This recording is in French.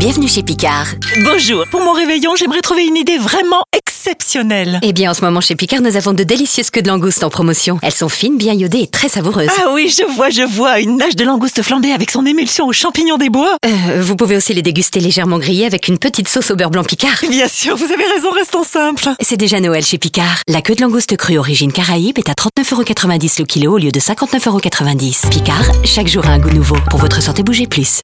Bienvenue chez Picard. Bonjour, pour mon réveillon, j'aimerais trouver une idée vraiment exceptionnelle. Eh bien, en ce moment chez Picard, nous avons de délicieuses queues de langoustes en promotion. Elles sont fines, bien iodées et très savoureuses. Ah oui, je vois, une nage de langouste flambée avec son émulsion aux champignons des bois. Vous pouvez aussi les déguster légèrement grillées avec une petite sauce au beurre blanc Picard. Bien sûr, vous avez raison, restons simples. C'est déjà Noël chez Picard. La queue de langouste crue origine Caraïbe est à 39,90 € le kilo au lieu de 59,90 €. Picard, chaque jour a un goût nouveau. Pour votre santé, bougez plus.